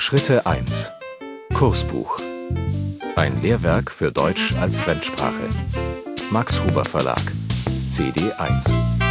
Schritte 1. Kursbuch. Ein Lehrwerk für Deutsch als Fremdsprache. Max Huber Verlag. CD 1.